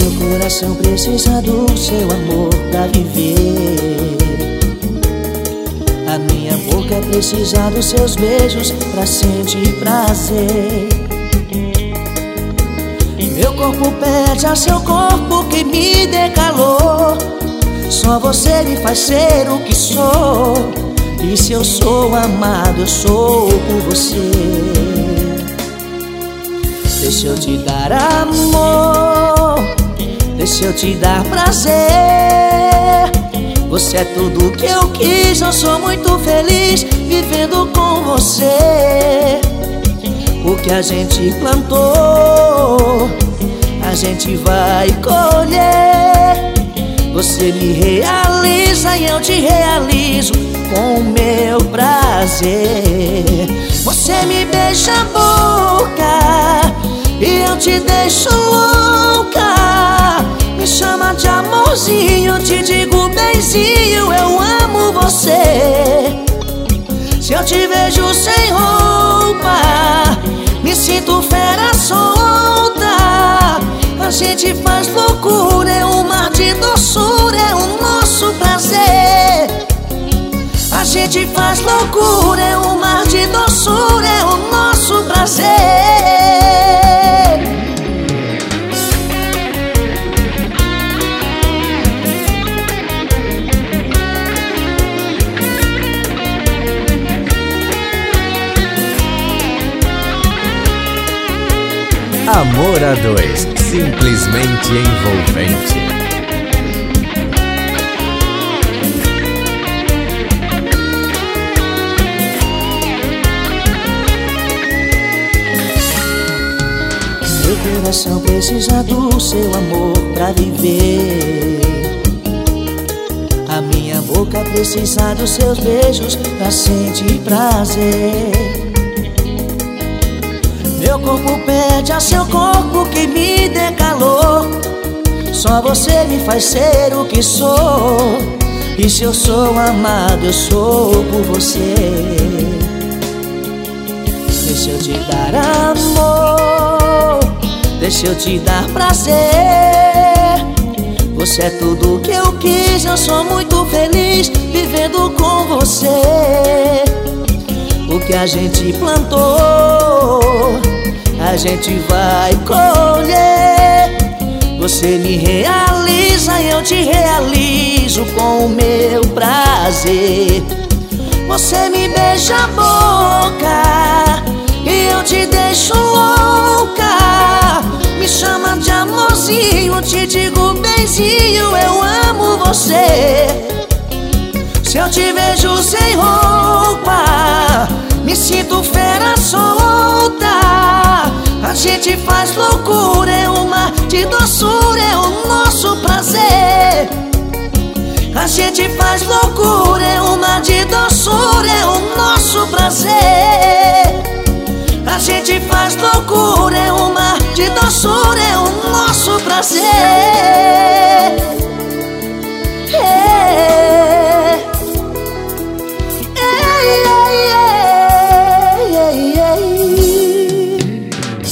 Meu coração precisa do seu amor pra viver. A minha boca precisa dos seus beijos pra sentir prazer. Meu corpo pede a seu corpo que me dê calor. Só você me faz ser o que sou. E se eu sou amado, eu sou por você. Deixa eu te dar amor, deixa eu te dar prazer. Você é tudo que eu quis, eu sou muito feliz vivendo com você. O que a gente plantou, a gente vai colher. Você me realiza e eu te realizo com o meu prazer. Você me beija a boca e eu te deixo louca. Me chama de amorzinho, te digo benzinho, eu amo você. Se eu te vejo sem roupa, me sinto fera solta. A gente faz loucura, é um mar de doçura, é o nosso prazer. A gente faz loucura, é um mar de doçura, é o nosso prazer. Amor a dois, simplesmente envolvente. Meu coração precisa do seu amor pra viver. A minha boca precisa dos seus beijos pra sentir prazer. Meu corpo pede a seu corpo que me dê calor. Só você me faz ser o que sou. E se eu sou amado, eu sou por você. Deixa eu te dar amor, deixa eu te dar prazer. Você é tudo que eu quis, eu sou muito feliz vivendo com você. O que a gente plantou, a gente vai colher. Você me realiza e eu te realizo com o meu prazer. Você me beija a boca e eu te deixo louca. Me chama de amorzinho, te digo benzinho, eu amo você. Se eu te vejo sem roupa, me sinto fera solta. A gente faz loucura, é um mar de doçura, é o nosso prazer. A gente faz loucura, é um mar de doçura, é o nosso prazer. A gente faz loucura, é um mar de doçura, é o nosso prazer.